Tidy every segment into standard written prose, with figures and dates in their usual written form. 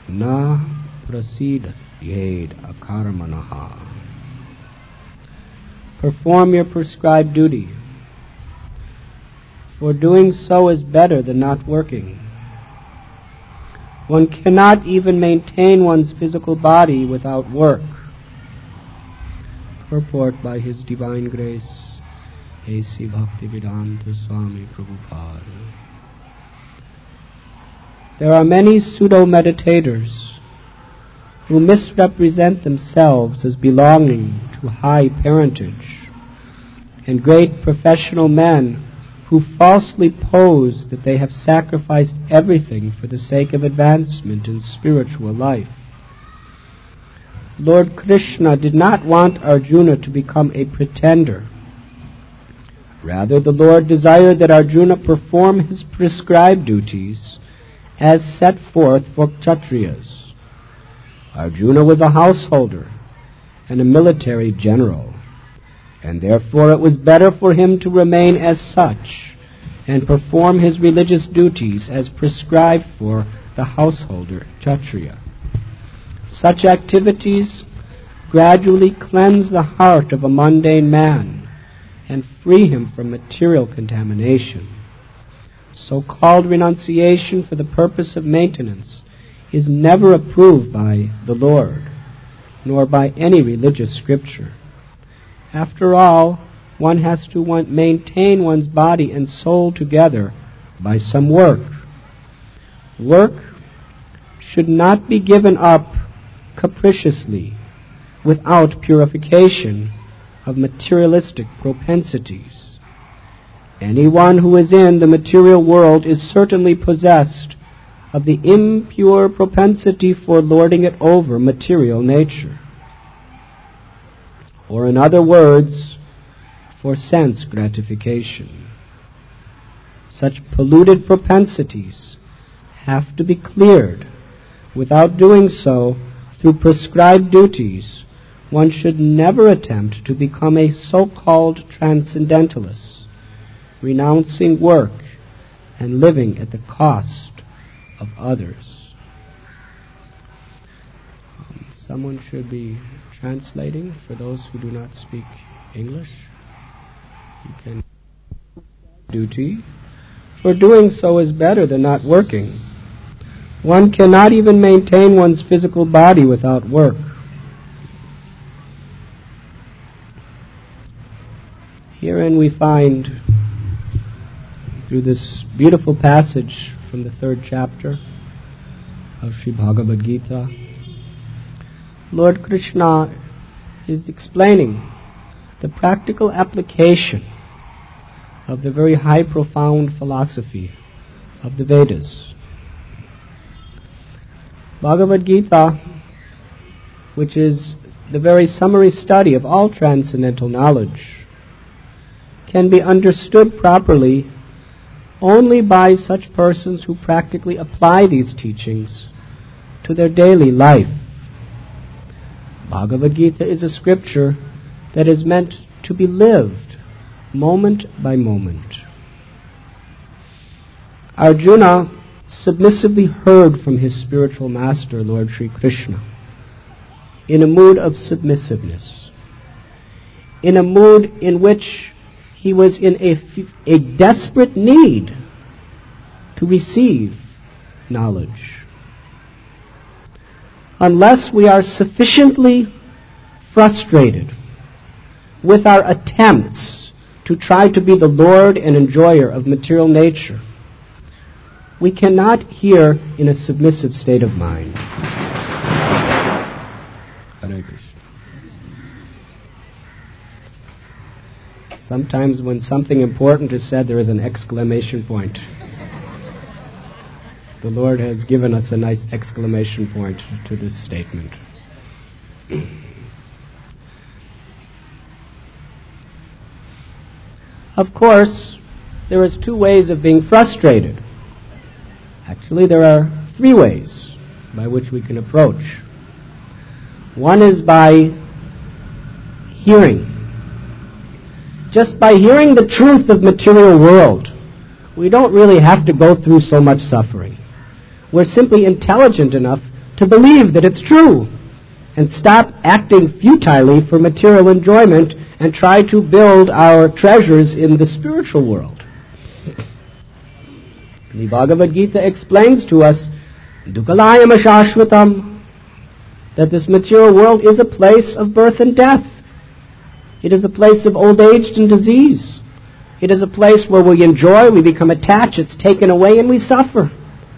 Na prasidat yed akarmanaha. Perform your prescribed duty, for doing so is better than not working. One cannot even maintain one's physical body without work. Purport by His Divine Grace, A.C. Bhaktivedanta Swami Prabhupada. There are many pseudo-meditators who misrepresent themselves as belonging to high parentage, and great professional men who falsely pose that they have sacrificed everything for the sake of advancement in spiritual life. Lord Krishna did not want Arjuna to become a pretender. Rather, the Lord desired that Arjuna perform his prescribed duties as set forth for Kshatriyas. Arjuna was a householder and a military general, and therefore it was better for him to remain as such and perform his religious duties as prescribed for the householder Kshatriya. Such activities gradually cleanse the heart of a mundane man and free him from material contamination. So-called renunciation for the purpose of maintenance is never approved by the Lord, nor by any religious scripture. After all, one has to maintain one's body and soul together by some work. Work should not be given up capriciously without purification of materialistic propensities. Anyone who is in the material world is certainly possessed of the impure propensity for lording it over material nature. Or in other words, for sense gratification. Such polluted propensities have to be cleared. Without doing so, through prescribed duties, one should never attempt to become a so-called transcendentalist, renouncing work and living at the cost of others. Someone should be translating for those who do not speak English. You can duty, for doing so is better than not working. One cannot even maintain one's physical body without work. Herein we find, through this beautiful passage from the 3rd chapter of Sri Bhagavad Gita, Lord Krishna is explaining the practical application of the very high, profound philosophy of the Vedas. Bhagavad Gita, which is the very summary study of all transcendental knowledge, can be understood properly only by such persons who practically apply these teachings to their daily life. Bhagavad Gita is a scripture that is meant to be lived moment by moment. Arjuna submissively heard from his spiritual master, Lord Sri Krishna, in a mood of submissiveness, in a mood in which he was in a desperate need to receive knowledge. Unless we are sufficiently frustrated with our attempts to try to be the lord and enjoyer of material nature, we cannot hear in a submissive state of mind. Hare Krishna. Sometimes when something important is said, there is an exclamation point. The Lord has given us a nice exclamation point to this statement. Of course, there is 2 ways of being frustrated. Actually, there are 3 ways by which we can approach. One is by hearing. Just by hearing the truth of material world, we don't really have to go through so much suffering. We're simply intelligent enough to believe that it's true and stop acting futilely for material enjoyment and try to build our treasures in the spiritual world. The Bhagavad Gita explains to us, Dukalayam Ashashvatam, that this material world is a place of birth and death. It is a place of old age and disease. It is a place where we enjoy, we become attached, it's taken away, and we suffer.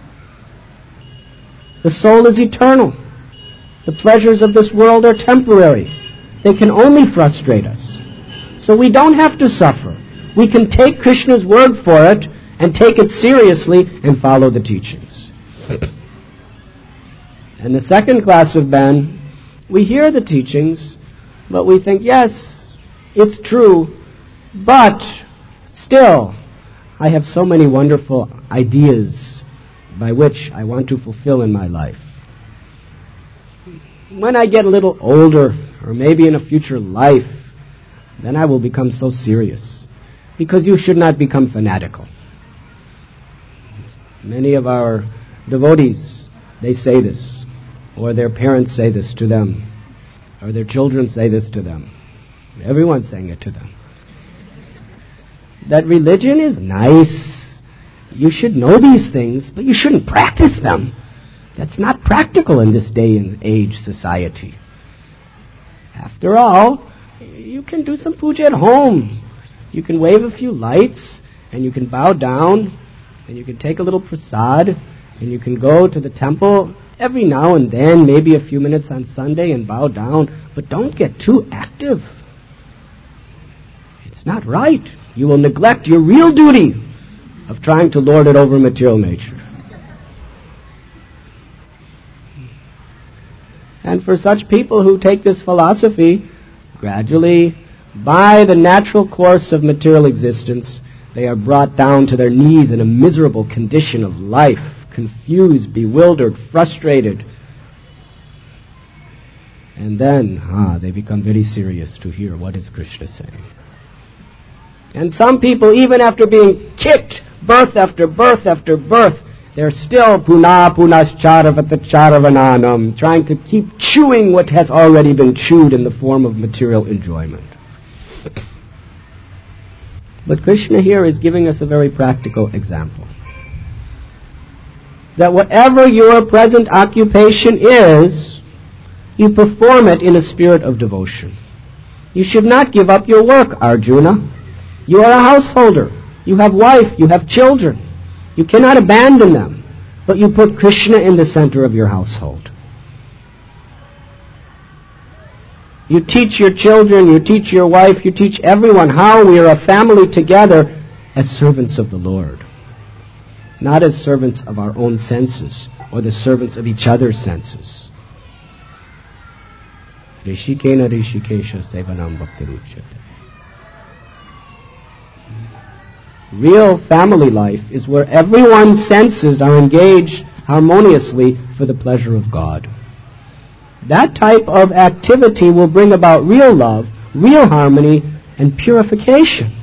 The soul is eternal. The pleasures of this world are temporary. They can only frustrate us. So we don't have to suffer. We can take Krishna's word for it and take it seriously and follow the teachings. And the second class of men, we hear the teachings, but we think, yes, it's true, but still, I have so many wonderful ideas by which I want to fulfill in my life. When I get a little older, or maybe in a future life, then I will become so serious. Because you should not become fanatical. Many of our devotees, they say this, or their parents say this to them, or their children say this to them. Everyone's saying it to them. That religion is nice. You should know these things, but you shouldn't practice them. That's not practical in this day and age society. After all, you can do some puja at home. You can wave a few lights, and you can bow down, and you can take a little prasad, and you can go to the temple every now and then, maybe a few minutes on Sunday, and bow down. But don't get too active. It's not right. You will neglect your real duty of trying to lord it over material nature. And for such people who take this philosophy, gradually, by the natural course of material existence, they are brought down to their knees in a miserable condition of life, confused, bewildered, frustrated. And then, they become very serious to hear what is Krishna saying. And some people, even after being kicked birth after birth after birth, they're still punascharavatacharavananam, trying to keep chewing what has already been chewed in the form of material enjoyment. But Krishna here is giving us a very practical example. That whatever your present occupation is, you perform it in a spirit of devotion. You should not give up your work, Arjuna. You are a householder. You have wife. You have children. You cannot abandon them. But you put Krishna in the center of your household. You teach your children, you teach your wife, you teach everyone how we are a family together as servants of the Lord. Not as servants of our own senses or the servants of each other's senses. Rishikena Rishikesha Sevanam Bhaktiruchyate. Real family life is where everyone's senses are engaged harmoniously for the pleasure of God. That type of activity will bring about real love, real harmony, and purification.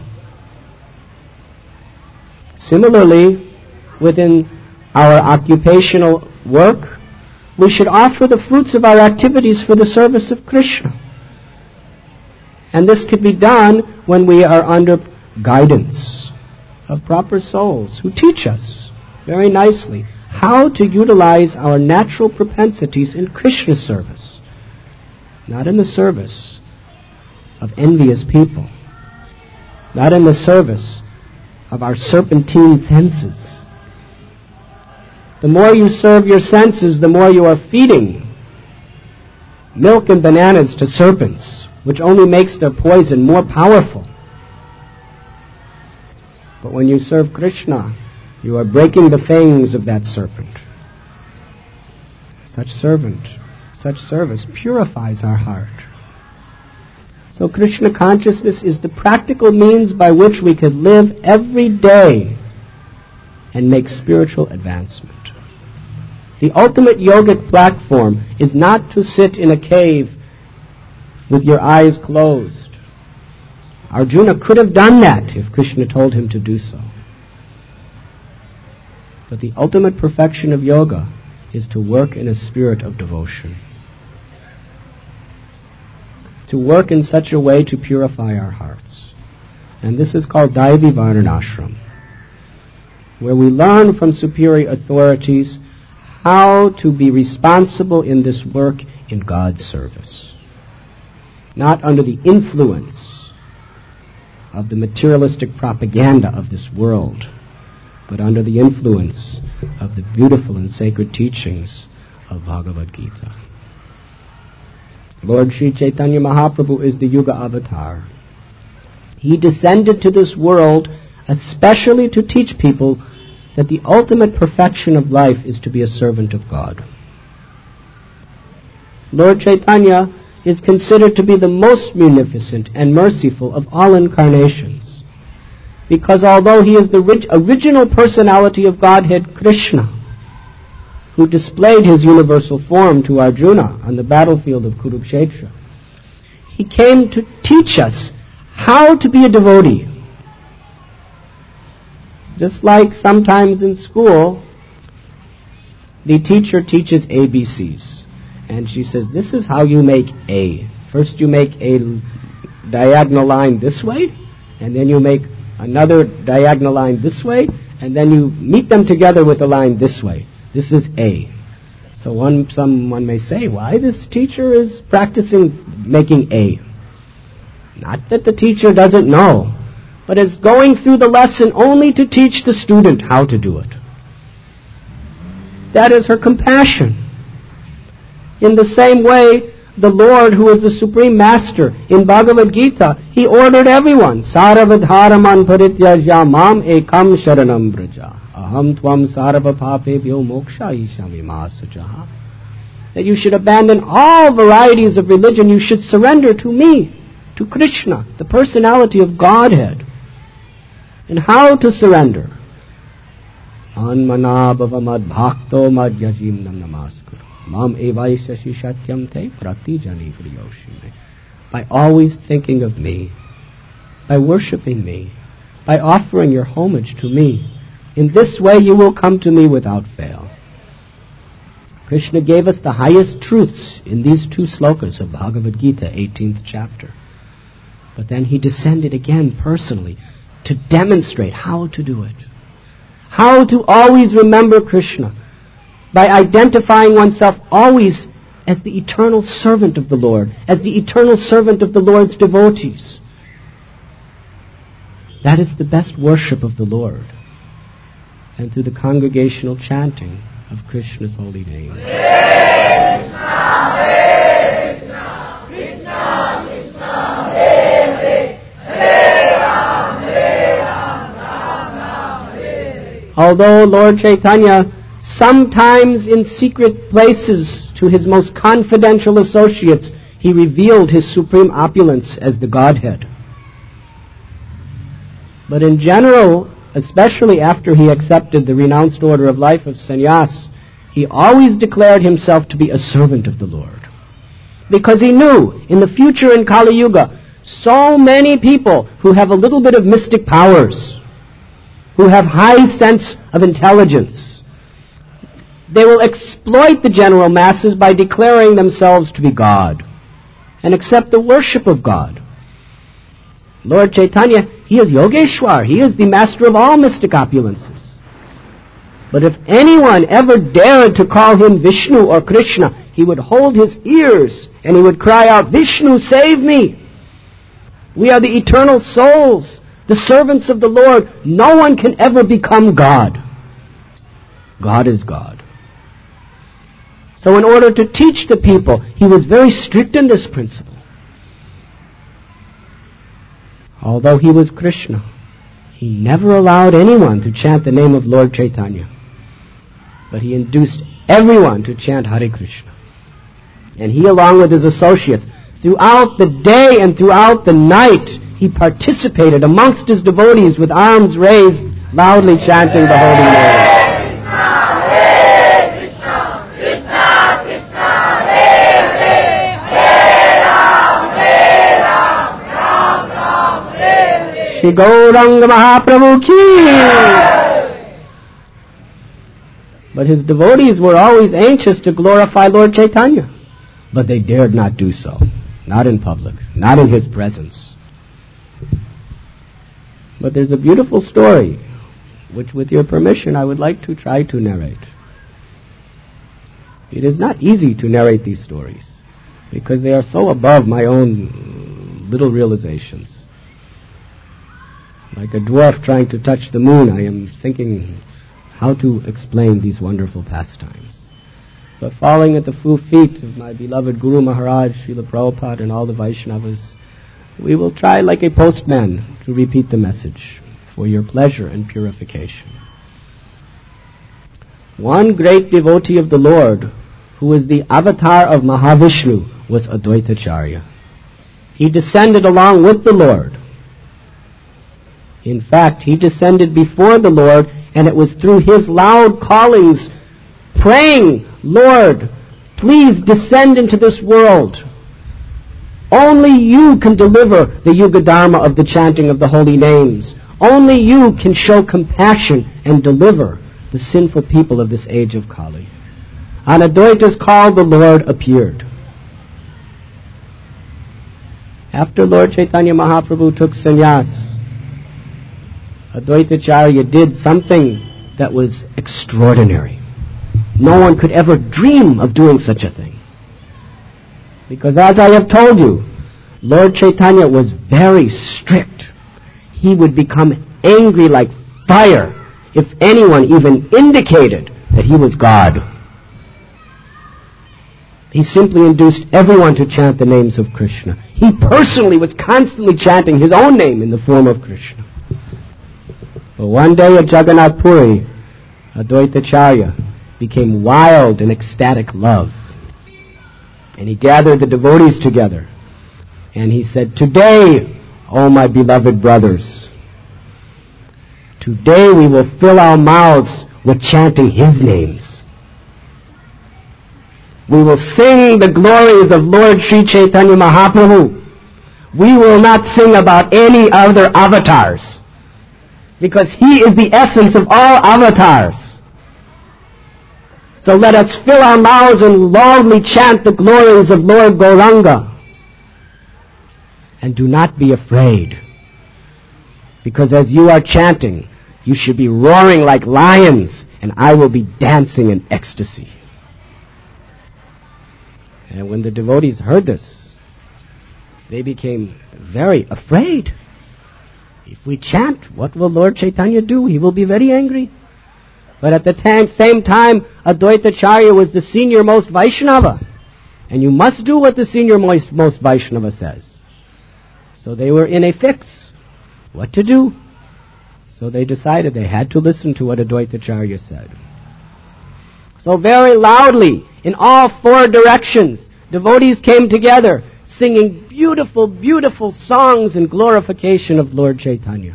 Similarly, within our occupational work, we should offer the fruits of our activities for the service of Krishna. And this could be done when we are under guidance of proper souls who teach us very nicely how to utilize our natural propensities in Krishna service, not in the service of envious people, not in the service of our serpentine senses. The more you serve your senses, the more you are feeding milk and bananas to serpents, which only makes their poison more powerful. But when you serve Krishna, you are breaking the fangs of that serpent. Such service purifies our heart. So Krishna consciousness is the practical means by which we can live every day and make spiritual advancement. The ultimate yogic platform is not to sit in a cave with your eyes closed. Arjuna could have done that if Krishna told him to do so. But the ultimate perfection of yoga is to work in a spirit of devotion. To work in such a way to purify our hearts. And this is called Daivi Varnashram, where we learn from superior authorities how to be responsible in this work in God's service. Not under the influence of the materialistic propaganda of this world, but under the influence of the beautiful and sacred teachings of Bhagavad Gita. Lord Sri Chaitanya Mahaprabhu is the Yuga Avatar. He descended to this world especially to teach people that the ultimate perfection of life is to be a servant of God. Lord Chaitanya is considered to be the most munificent and merciful of all incarnations, because although he is the original personality of Godhead, Krishna, who displayed his universal form to Arjuna on the battlefield of Kurukshetra, he came to teach us how to be a devotee. Just like sometimes in school, the teacher teaches ABCs. And she says, this is how you make A. First you make a diagonal line this way, and then you make another diagonal line this way, and then you meet them together with a line this way. This is A. So someone may say, why this teacher is practicing making A? Not that the teacher doesn't know, but is going through the lesson only to teach the student how to do it. That is her compassion. In the same way, the Lord, who is the Supreme Master, in Bhagavad Gita, He ordered everyone, Saravadharaman parityaja mam ekam sharanam braja. Aham tvam sarva papebhyo moksha ishami masajaha. That you should abandon all varieties of religion. You should surrender to me, to Krishna, the personality of Godhead. And how to surrender? Anmana bhavamad bhakto madhyajim nam namaskuru. Mam evaisya shishatyam te prati jani priyoshime. By always thinking of me, by worshipping me, by offering your homage to me. In this way you will come to me without fail. Krishna gave us the highest truths in these two slokas of Bhagavad Gita, 18th chapter. But then he descended again personally to demonstrate how to do it. How to always remember Krishna by identifying oneself always as the eternal servant of the Lord, as the eternal servant of the Lord's devotees. That is the best worship of the Lord. And through the congregational chanting of Krishna's holy name. Hare Krishna, Hare Krishna, Krishna Krishna, Hare Hare, Hare Ram, Ram Hare Hare. Although Lord Chaitanya sometimes in secret places to his most confidential associates, he revealed his supreme opulence as the Godhead. But in general, especially after he accepted the renounced order of life of sannyas, he always declared himself to be a servant of the Lord. Because he knew in the future in Kali Yuga, so many people who have a little bit of mystic powers, who have high sense of intelligence, they will exploit the general masses by declaring themselves to be God and accept the worship of God. Lord Chaitanya, he is Yogeshwar. He is the master of all mystic opulences. But if anyone ever dared to call him Vishnu or Krishna, he would hold his ears and he would cry out, Vishnu, save me! We are the eternal souls, the servants of the Lord. No one can ever become God. God is God. So in order to teach the people, he was very strict in this principle. Although he was Krishna, he never allowed anyone to chant the name of Lord Chaitanya. But he induced everyone to chant Hare Krishna. And he, along with his associates, throughout the day and throughout the night, he participated amongst his devotees with arms raised, loudly chanting the holy name. Shri Gauranga Mahaprabhu ki. But his devotees were always anxious to glorify Lord Chaitanya. But they dared not do so. Not in public. Not in his presence. But there's a beautiful story, which with your permission I would like to try to narrate. It is not easy to narrate these stories, because they are so above my own little realizations. Like a dwarf trying to touch the moon, I am thinking how to explain these wonderful pastimes. But falling at the feet of my beloved Guru Maharaj, Srila Prabhupada, and all the Vaishnavas, we will try like a postman to repeat the message for your pleasure and purification. One great devotee of the Lord, who was the avatar of Mahavishnu, was Advaitacharya. He descended along with the Lord. In fact, he descended before the Lord, and it was through his loud callings, praying, Lord, please descend into this world. Only you can deliver the Yuga Dharma of the chanting of the holy names. Only you can show compassion and deliver the sinful people of this age of Kali. On Advaita's call, the Lord appeared. After Lord Chaitanya Mahaprabhu took sannyas, Advaitacharya did something that was extraordinary. No one could ever dream of doing such a thing. Because as I have told you, Lord Chaitanya was very strict. He would become angry like fire if anyone even indicated that he was God. He simply induced everyone to chant the names of Krishna. He personally was constantly chanting his own name in the form of Krishna. But one day at Jagannath Puri, Advaitacharya became wild in ecstatic love. And he gathered the devotees together. And he said, today, O my beloved brothers, today we will fill our mouths with chanting his names. We will sing the glories of Lord Sri Chaitanya Mahaprabhu. We will not sing about any other avatars, because he is the essence of all avatars. So let us fill our mouths and loudly chant the glories of Lord Gauranga. And do not be afraid, because as you are chanting, you should be roaring like lions, and I will be dancing in ecstasy. And when the devotees heard this, they became very afraid. If we chant, what will Lord Chaitanya do? He will be very angry. But at the same time, Advaitacharya was the senior most Vaishnava. And you must do what the senior most Vaishnava says. So they were in a fix. What to do? So they decided they had to listen to what Advaitacharya said. So very loudly, in all four directions, devotees came together, singing beautiful, beautiful songs in glorification of Lord Chaitanya.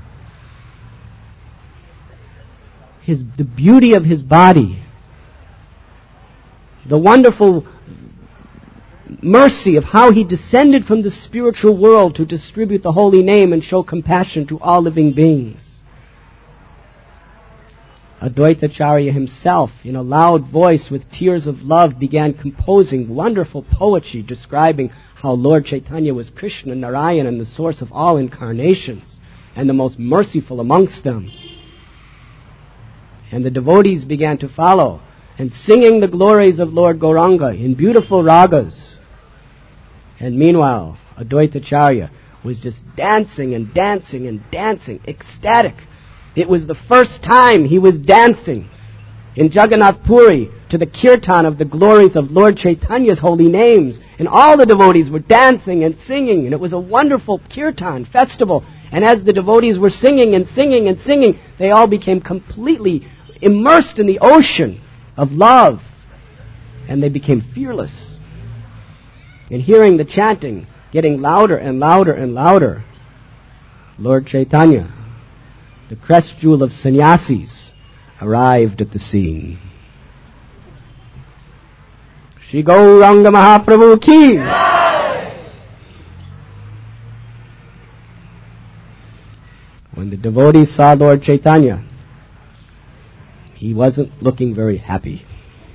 The beauty of his body, the wonderful mercy of how he descended from the spiritual world to distribute the holy name and show compassion to all living beings. Advaitacharya himself, in a loud voice with tears of love, began composing wonderful poetry describing how Lord Chaitanya was Krishna, Narayan, and the source of all incarnations, and the most merciful amongst them. And the devotees began to follow, and singing the glories of Lord Gauranga in beautiful ragas. And meanwhile, Advaitacharya was just dancing and dancing and dancing, ecstatic. It was the first time he was dancing in Jagannath Puri to the kirtan of the glories of Lord Chaitanya's holy names. And all the devotees were dancing and singing, and it was a wonderful kirtan festival. And as the devotees were singing and singing and singing, they all became completely immersed in the ocean of love. And they became fearless. And hearing the chanting getting louder and louder and louder, Lord Chaitanya, the crest jewel of sannyasis, arrived at the scene. Shri Gauranga Mahaprabhu ki! When the devotees saw Lord Chaitanya, he wasn't looking very happy.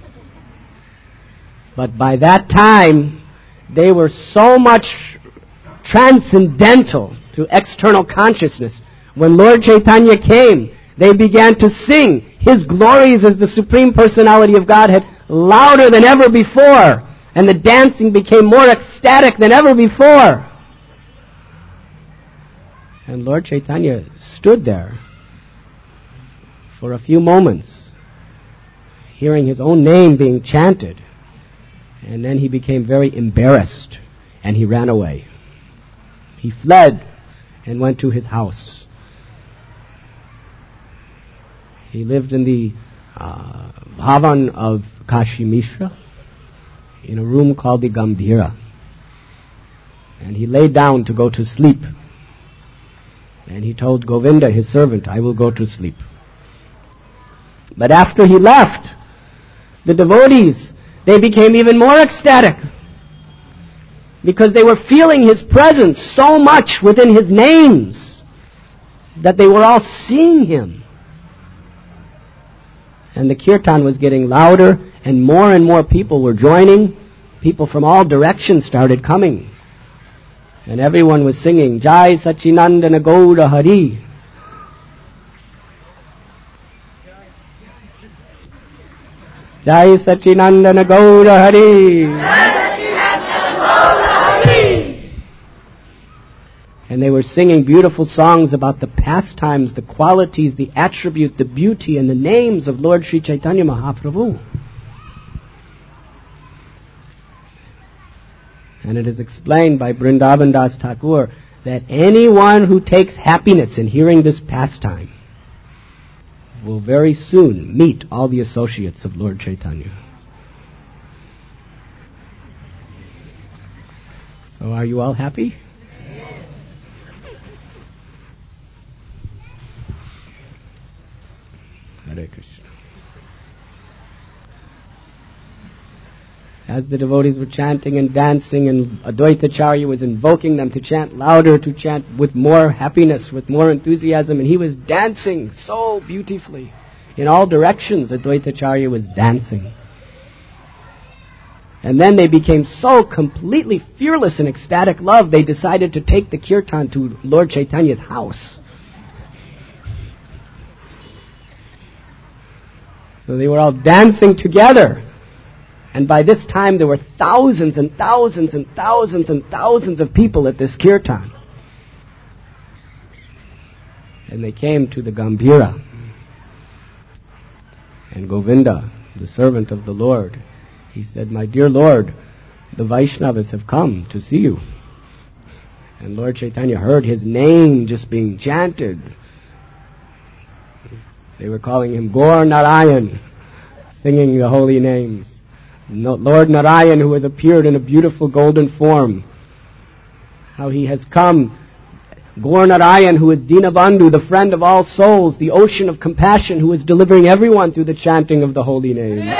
But by that time, they were so much transcendental to external consciousness. When Lord Chaitanya came, they began to sing His glories as the Supreme Personality of Godhead louder than ever before, and the dancing became more ecstatic than ever before. And Lord Chaitanya stood there for a few moments, hearing his own name being chanted, and then he became very embarrassed, and he ran away. He fled and went to his house. He lived in the Bhavan of Kashi Mishra, in a room called the Gambhira. And he lay down to go to sleep. And he told Govinda, his servant, I will go to sleep. But after he left, the devotees, they became even more ecstatic, because they were feeling his presence so much within his names that they were all seeing him. And the kirtan was getting louder, and more people were joining. People from all directions started coming. And everyone was singing, Jai Sachinandana Gauda Hari. Jai Sachinandana Gauda Hari. And they were singing beautiful songs about the pastimes, the qualities, the attribute, the beauty, and the names of Lord Sri Chaitanya Mahaprabhu. And it is explained by Vrindavan Das Thakur that anyone who takes happiness in hearing this pastime will very soon meet all the associates of Lord Chaitanya. So are you all happy? Hare Krishna. As the devotees were chanting and dancing, and Advaitacharya was invoking them to chant louder, to chant with more happiness, with more enthusiasm, and he was dancing so beautifully. In all directions, Advaitacharya was dancing. And then they became so completely fearless in ecstatic love, they decided to take the kirtan to Lord Chaitanya's house. So they were all dancing together. And by this time there were thousands and thousands and thousands and thousands of people at this kirtan. And they came to the Gambhira. And Govinda, the servant of the Lord, he said, My dear Lord, the Vaishnavas have come to see you. And Lord Chaitanya heard his name just being chanted. They were calling him Gaur Narayan, singing the holy names. Lord Narayan, who has appeared in a beautiful golden form, how he has come. Gaur Narayan, who is Dinabandhu, the friend of all souls, the ocean of compassion, who is delivering everyone through the chanting of the holy name.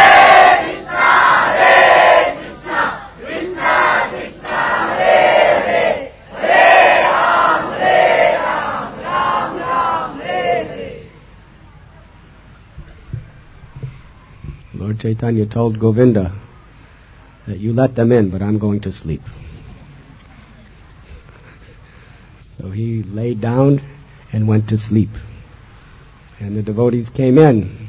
Lord Chaitanya told Govinda that you let them in, but I'm going to sleep. So he laid down and went to sleep. And the devotees came in.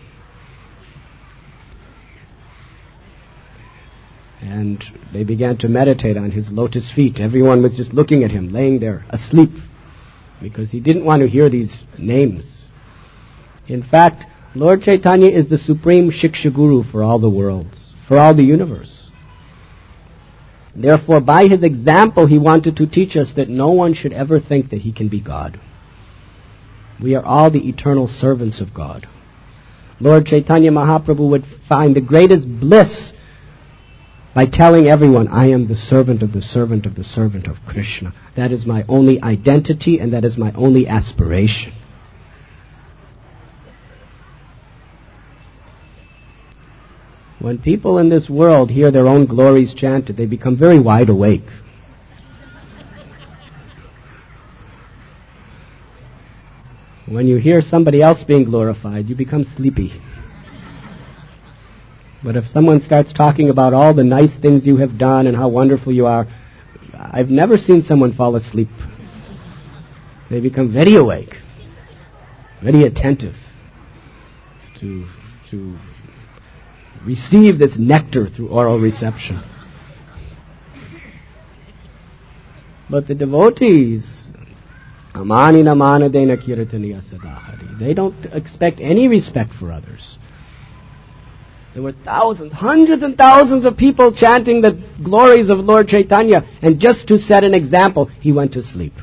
And they began to meditate on his lotus feet. Everyone was just looking at him, laying there, asleep, because he didn't want to hear these names. In fact, Lord Chaitanya is the supreme Shiksha Guru for all the worlds, for all the universe. Therefore, by his example, he wanted to teach us that no one should ever think that he can be God. We are all the eternal servants of God. Lord Chaitanya Mahaprabhu would find the greatest bliss by telling everyone, I am the servant of the servant of the servant of Krishna. That is my only identity, and that is my only aspiration. When people in this world hear their own glories chanted, they become very wide awake. When you hear somebody else being glorified, you become sleepy. But if someone starts talking about all the nice things you have done and how wonderful you are, I've never seen someone fall asleep. They become very awake, very attentive to receive this nectar through oral reception. But the devotees, amanina manadena kirtaniya sadahari, they don't expect any respect for others. There were thousands, hundreds and thousands of people chanting the glories of Lord Chaitanya, and just to set an example, he went to sleep.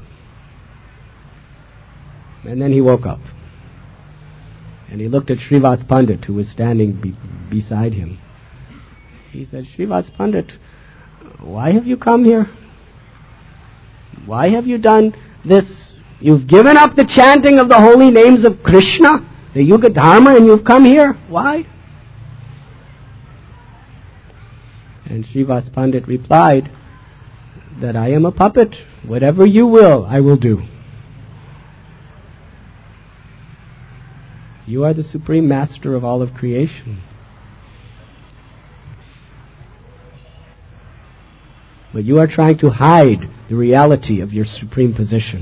And then he woke up. And he looked at Srivas Pandit, who was standing beside him. He said, Srivas Pandit, why have you come here? Why have you done this? You've given up the chanting of the holy names of Krishna, the Yuga Dharma, and you've come here. Why? And Srivas Pandit replied that I am a puppet. Whatever you will, I will do. You are the supreme master of all of creation. But you are trying to hide the reality of your supreme position.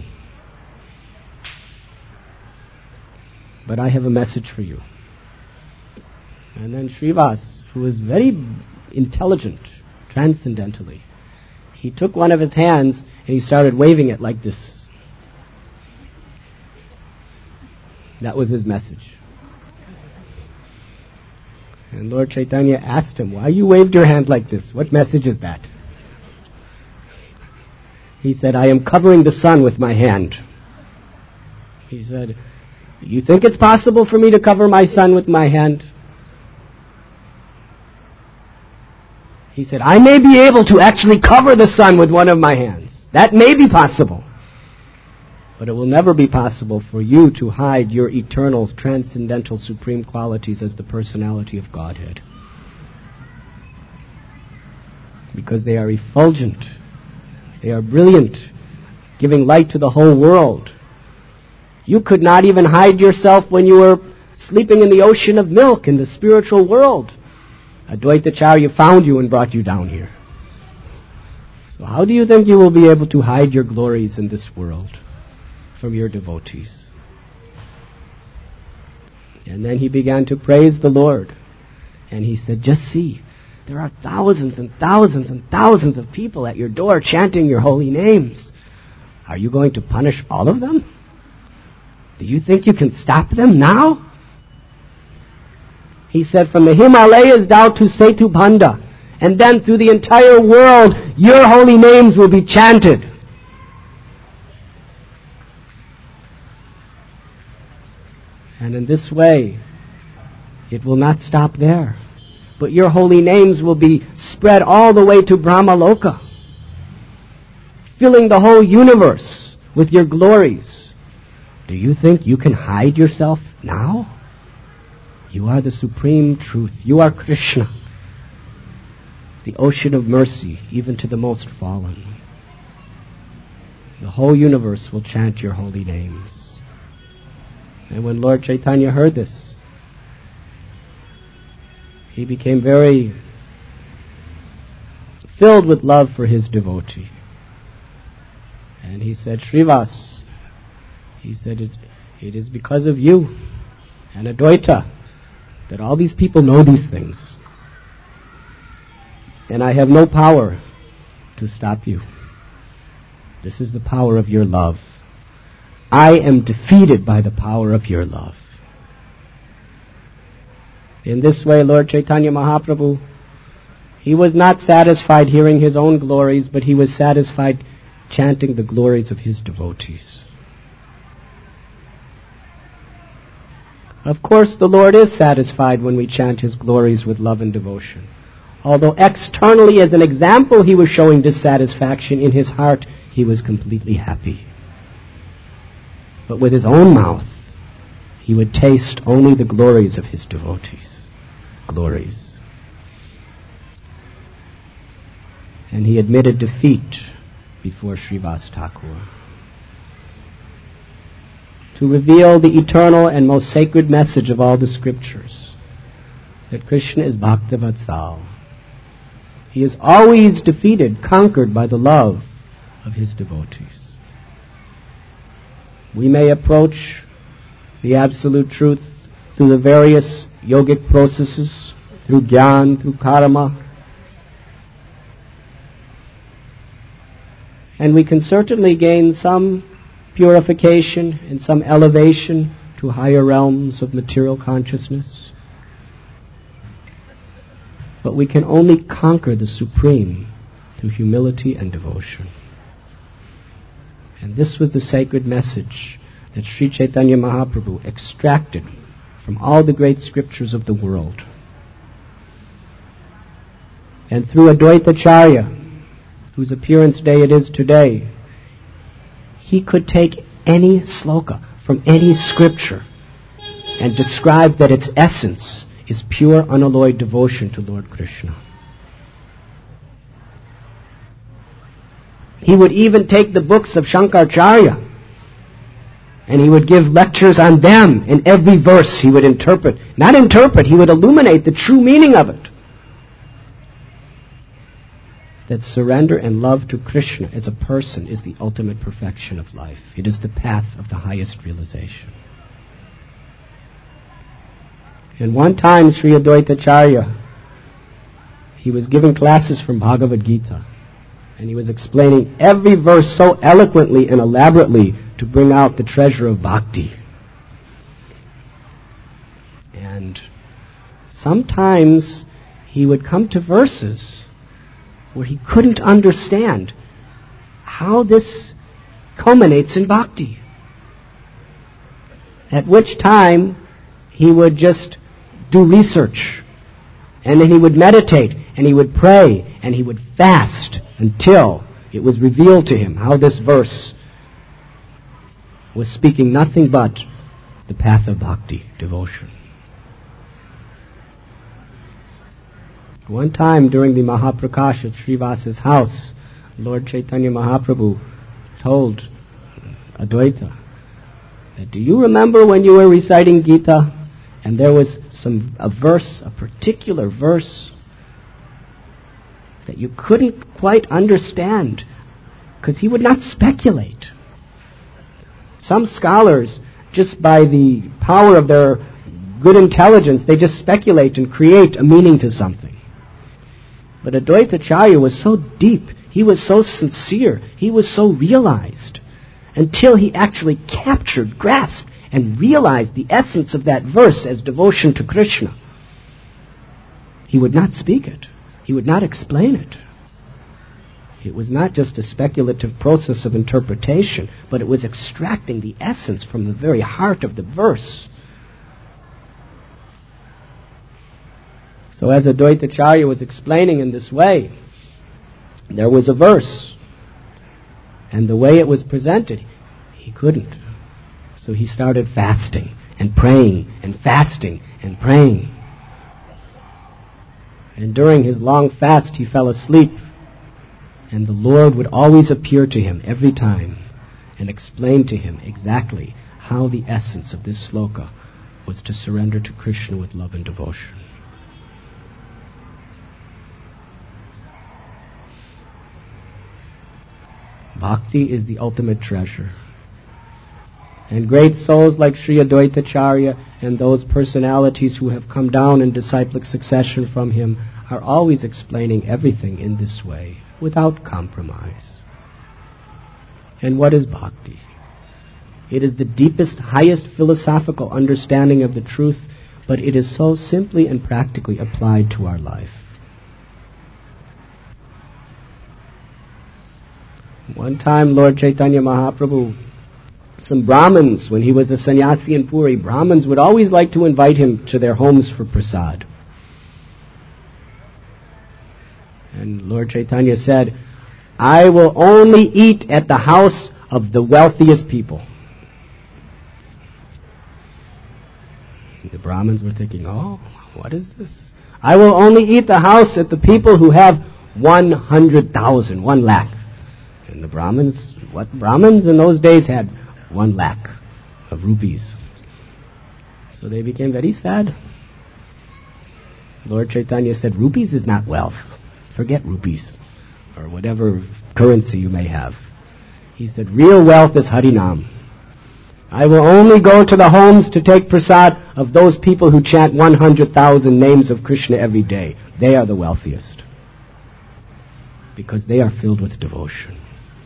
But I have a message for you. And then Srivas, who was very intelligent, transcendentally, he took one of his hands and he started waving it like this. That was his message. And Lord Chaitanya asked him, why you waved your hand like this? What message is that? He said, I am covering the sun with my hand. He said, you think it's possible for me to cover my sun with my hand? He said, I may be able to actually cover the sun with one of my hands. That may be possible. But it will never be possible for you to hide your eternal, transcendental, supreme qualities as the personality of Godhead. Because they are effulgent. They are brilliant, giving light to the whole world. You could not even hide yourself when you were sleeping in the ocean of milk in the spiritual world. Advaita Acharya found you and brought you down here. So how do you think you will be able to hide your glories in this world from your devotees? And then he began to praise the Lord. And he said, just see, there are thousands and thousands and thousands of people at your door chanting your holy names. Are you going to punish all of them? Do you think you can stop them now? He said, from the Himalayas down to Setubhanda, and then through the entire world, your holy names will be chanted. And in this way, it will not stop there. But your holy names will be spread all the way to Brahmaloka, filling the whole universe with your glories. Do you think you can hide yourself now? You are the supreme truth. You are Krishna, the ocean of mercy, even to the most fallen. The whole universe will chant your holy names. And when Lord Chaitanya heard this, he became very filled with love for his devotee. And he said, Srivas, he said, it is because of you and Advaita that all these people know these things. And I have no power to stop you. This is the power of your love. I am defeated by the power of your love. In this way, Lord Chaitanya Mahaprabhu, he was not satisfied hearing his own glories, but he was satisfied chanting the glories of his devotees. Of course, the Lord is satisfied when we chant his glories with love and devotion. Although externally, as an example, he was showing dissatisfaction, in his heart he was completely happy. But with his own mouth, he would taste only the glories of his devotees. Glories. And he admitted defeat before Srivas Thakur. to reveal the eternal and most sacred message of all the scriptures, that Krishna is Bhaktavatsal. He is always defeated, conquered by the love of his devotees. We may approach the absolute truth through the various yogic processes, through jnana, through karma, and we can certainly gain some purification and some elevation to higher realms of material consciousness. But we can only conquer the supreme through humility and devotion. And this was the sacred message that Sri Chaitanya Mahaprabhu extracted from all the great scriptures of the world. And through Advaitacharya, whose appearance day it is today, he could take any sloka from any scripture and describe that its essence is pure, unalloyed devotion to Lord Krishna. He would even take the books of Shankaracharya and he would give lectures on them. In every verse he would interpret. Not interpret, he would illuminate the true meaning of it. That surrender and love to Krishna as a person is the ultimate perfection of life. It is the path of the highest realization. And one time Sri Advaitacharya, he was giving classes from Bhagavad Gita, and he was explaining every verse so eloquently and elaborately to bring out the treasure of bhakti. And sometimes he would come to verses where he couldn't understand how this culminates in bhakti. At which time he would just do research, and then he would meditate, and he would pray, and he would fast until it was revealed to him how this verse was speaking nothing but the path of bhakti, devotion. One time during the Mahaprakash at Srivasa's house, Lord Chaitanya Mahaprabhu told Advaita that, do you remember when you were reciting Gita and there was a particular verse that you couldn't quite understand because he would not speculate. Some scholars, just by the power of their good intelligence, they just speculate and create a meaning to something. But Advaitacharya was so deep, he was so sincere, he was so realized, until he actually captured, grasped, and realized the essence of that verse as devotion to Krishna. He would not speak it. He would not explain it. It was not just a speculative process of interpretation, but it was extracting the essence from the very heart of the verse. So as Advaitacharya was explaining in this way, there was a verse, and the way it was presented, he couldn't. So he started fasting and praying and fasting and praying. And during his long fast he fell asleep, and the Lord would always appear to him every time and explain to him exactly how the essence of this sloka was to surrender to Krishna with love and devotion. Bhakti is the ultimate treasure. And great souls like Sri Advaitacharya and those personalities who have come down in disciplic succession from him are always explaining everything in this way, without compromise. And what is bhakti? It is the deepest, highest philosophical understanding of the truth, but it is so simply and practically applied to our life. One time Lord Chaitanya Mahaprabhu, some Brahmins, when he was a sannyasi in Puri, Brahmins would always like to invite him to their homes for prasad. And Lord Chaitanya said, I will only eat at the house of the wealthiest people. And the Brahmins were thinking, oh, what is this? I will only eat the house at the people who have 100,000, 1 lakh. And the Brahmins, what Brahmins in those days had 1 lakh. of rupees. So they became very sad. Lord Chaitanya said, rupees is not wealth. Forget rupees, or whatever currency you may have. He said, real wealth is Harinam. I will only go to the homes to take prasad of those people who chant 100,000 names of Krishna every day. They are the wealthiest, because they are filled with devotion.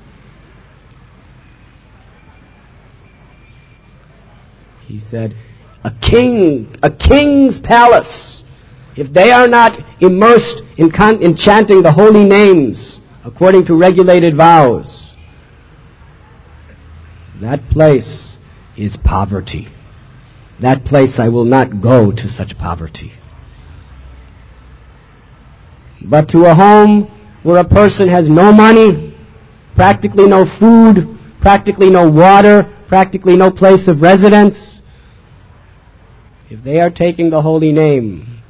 He said, a king's palace, if they are not immersed in chanting the holy names according to regulated vows, that place is poverty. That place I will not go to such poverty. But to a home where a person has no money, practically no food, practically no water, practically no place of residence, if they are taking the holy name,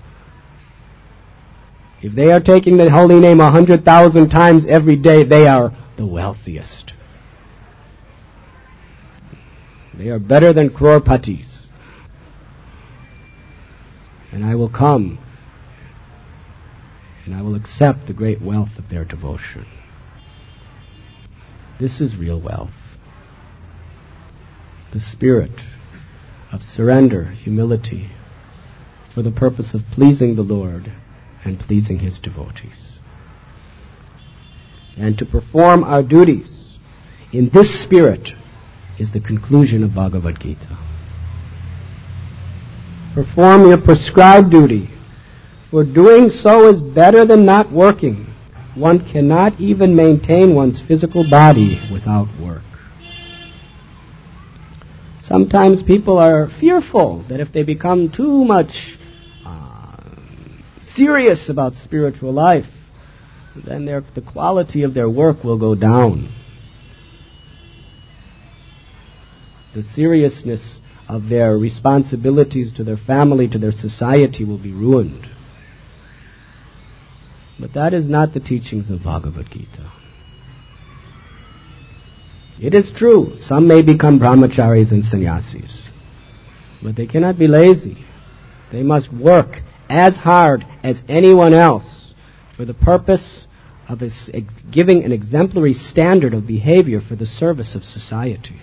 if they are taking the holy name 100,000 times every day, they are the wealthiest. They are better than crorpatis. And I will come and I will accept the great wealth of their devotion. This is real wealth. The spirit of surrender, humility, for the purpose of pleasing the Lord and pleasing His devotees. And to perform our duties in this spirit is the conclusion of Bhagavad Gita. Perform your prescribed duty, for doing so is better than not working. One cannot even maintain one's physical body without work. Sometimes people are fearful that if they become too much serious about spiritual life, then the quality of their work will go down. The seriousness of their responsibilities to their family, to their society will be ruined. But that is not the teachings of Bhagavad Gita. It is true, some may become brahmacharis and sannyasis, but they cannot be lazy. They must work as hard as anyone else for the purpose of giving an exemplary standard of behavior for the service of society.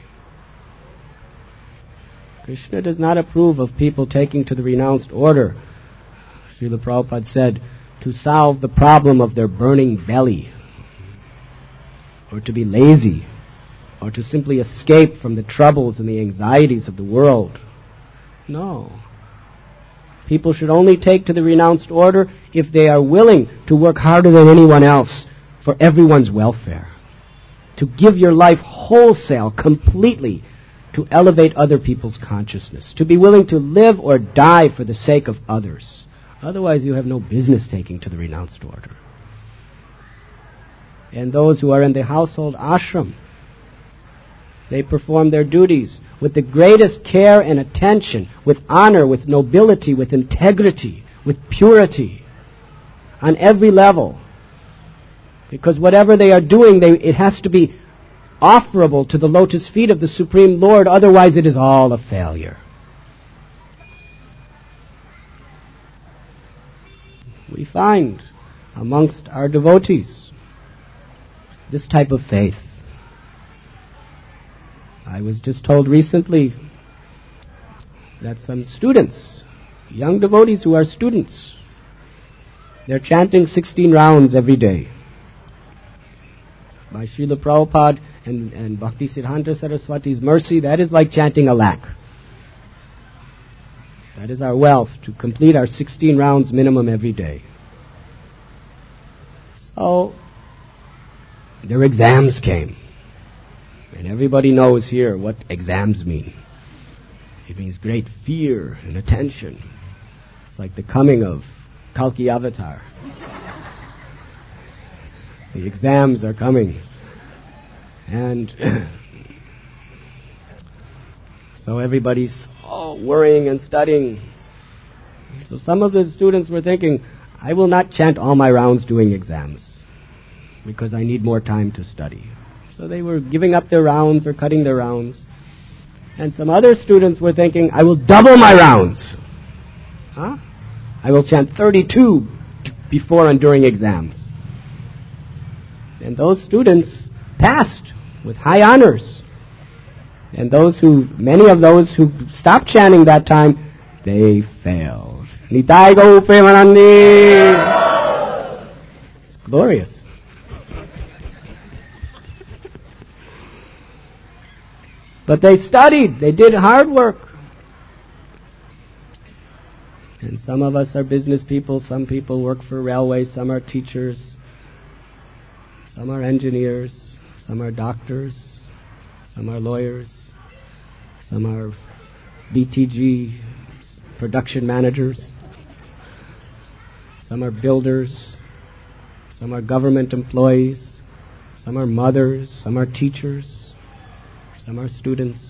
Krishna does not approve of people taking to the renounced order, Srila Prabhupada said, to solve the problem of their burning belly, or to be lazy, or to simply escape from the troubles and the anxieties of the world. No. People should only take to the renounced order if they are willing to work harder than anyone else for everyone's welfare. To give your life wholesale, completely, to elevate other people's consciousness. To be willing to live or die for the sake of others. Otherwise you have no business taking to the renounced order. And those who are in the household ashram, they perform their duties with the greatest care and attention, with honor, with nobility, with integrity, with purity, on every level. Because whatever they are doing, it has to be offerable to the lotus feet of the Supreme Lord, otherwise it is all a failure. We find amongst our devotees this type of faith. I was just told recently that some students, young devotees who are students, they're chanting 16 rounds every day. By Srila Prabhupada and Bhakti Siddhanta Saraswati's mercy, that is like chanting a lakh. That is our wealth, to complete our 16 rounds minimum every day. So, their exams came. And everybody knows here what exams mean. It means great fear and attention. It's like the coming of Kalki Avatar. The exams are coming. And so everybody's worrying and studying. So some of the students were thinking, I will not chant all my rounds doing exams because I need more time to study. So they were giving up their rounds or cutting their rounds. And some other students were thinking, I will double my rounds. I will chant 32 before and during exams. And those students passed with high honors. And many of those who stopped chanting that time, they failed. Nitai Gaur Premanandi. It's glorious. But they studied. They did hard work. And some of us are business people. Some people work for railways. Some are teachers. Some are engineers. Some are doctors. Some are lawyers. Some are BTG production managers. Some are builders. Some are government employees. Some are mothers. Some are teachers. Some are students.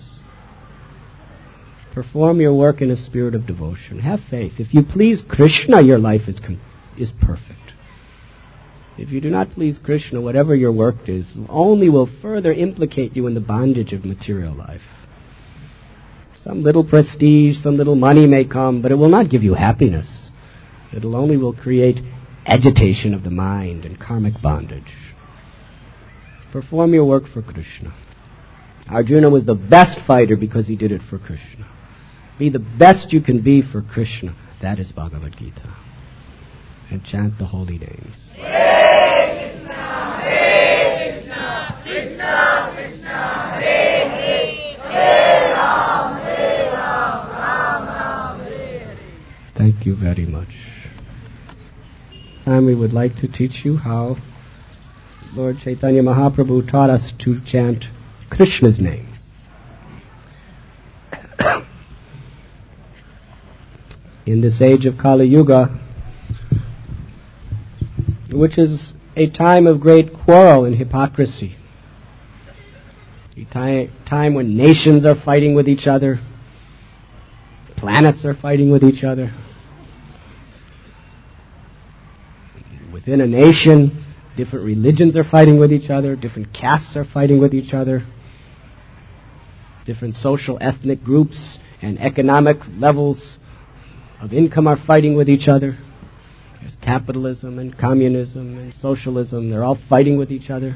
Perform your work in a spirit of devotion. Have faith. If you please Krishna, your life is perfect. If you do not please Krishna, whatever your work is, only will further implicate you in the bondage of material life. Some little prestige, some little money may come, but it will not give you happiness. It will create agitation of the mind and karmic bondage. Perform your work for Krishna. Arjuna was the best fighter because he did it for Krishna. Be the best you can be for Krishna. That is Bhagavad Gita. And chant the holy names. Hare Krishna, Hare Krishna, Krishna Krishna, Hare Hare, Hare Ram, Ram Ram, Hare Hare. Thank you very much. And we would like to teach you how Lord Chaitanya Mahaprabhu taught us to chant Krishna's names. In this age of Kali Yuga, which is a time of great quarrel and hypocrisy, a time when nations are fighting with each other, planets are fighting with each other. Within a nation, different religions are fighting with each other, different castes are fighting with each other, different social ethnic groups and economic levels of income are fighting with each other. There's capitalism and communism and socialism. They're all fighting with each other.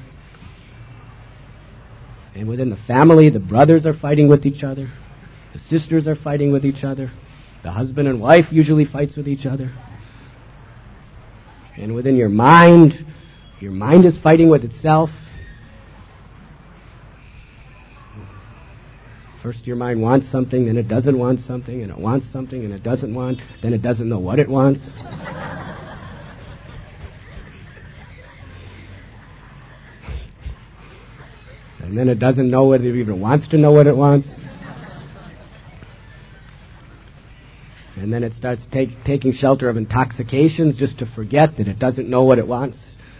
And within the family, the brothers are fighting with each other. The sisters are fighting with each other. The husband and wife usually fights with each other. And within your mind is fighting with itself. First your mind wants something, then it doesn't want something, and it wants something, and it doesn't want, then it doesn't know what it wants. And then it doesn't know whether it even wants to know what it wants. And then it starts taking shelter of intoxications just to forget that it doesn't know what it wants.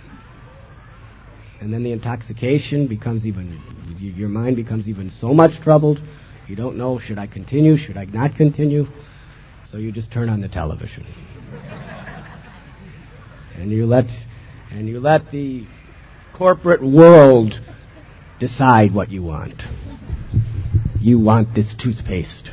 And then the intoxication your mind becomes even so much troubled. You don't know, should I continue, should I not continue? So you just turn on the television. And you let the corporate world decide what you want. You want this toothpaste.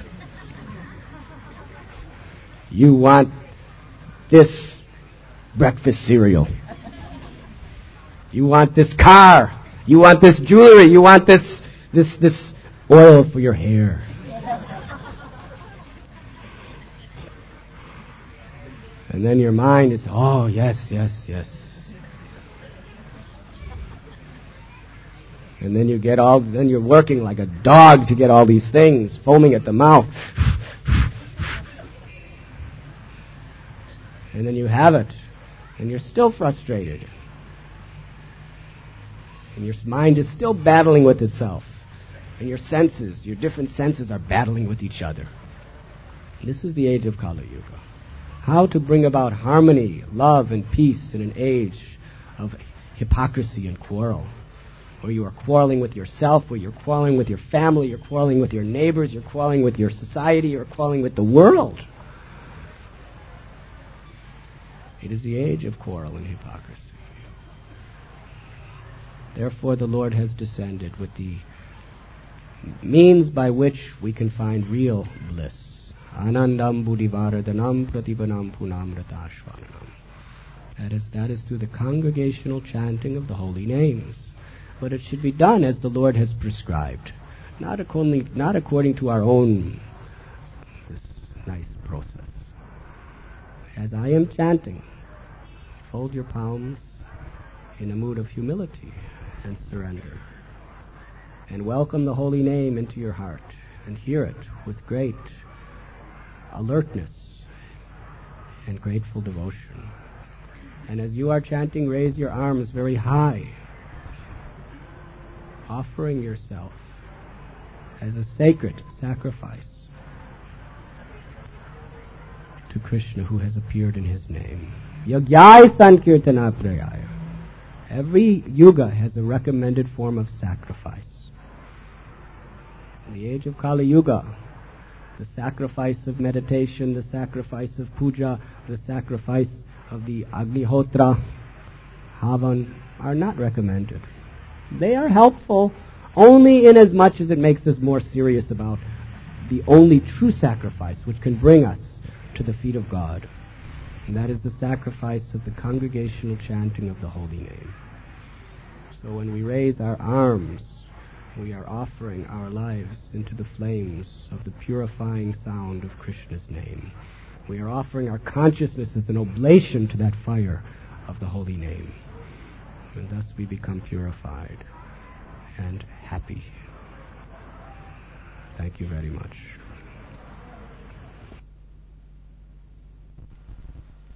You want this breakfast cereal. You want this car. You want this jewelry. You want this oil for your hair. And then your mind is, oh, yes. And then then you're working like a dog to get all these things, foaming at the mouth. And then you have it, and you're still frustrated. And your mind is still battling with itself. And your different senses are battling with each other. This is the age of Kali Yuga. How to bring about harmony, love, and peace in an age of hypocrisy and quarrel. Where you are quarreling with yourself, where you're quarreling with your family, you're quarreling with your neighbors, you're quarreling with your society, you're quarreling with the world. It is the age of quarrel and hypocrisy. Therefore the Lord has descended with the means by which we can find real bliss. Anandam buddhivardhanam pratipanam punam ratashvananam. That is through the congregational chanting of the holy names. But it should be done as the Lord has prescribed, not according to our own this nice process. As I am chanting, fold your palms in a mood of humility and surrender, and welcome the holy name into your heart, and hear it with great alertness and grateful devotion. And as you are chanting, raise your arms very high, offering yourself as a sacred sacrifice to Krishna, who has appeared in his name. Yagyai Sankirtana Prayaya. Every yuga has a recommended form of sacrifice. In the age of Kali Yuga, the sacrifice of meditation, the sacrifice of puja, the sacrifice of the Agnihotra, Havan, are not recommended. They are helpful only in as much as it makes us more serious about the only true sacrifice which can bring us to the feet of God. And that is the sacrifice of the congregational chanting of the holy name. So when we raise our arms, we are offering our lives into the flames of the purifying sound of Krishna's name. We are offering our consciousness as an oblation to that fire of the holy name. And thus we become purified and happy. Thank you very much.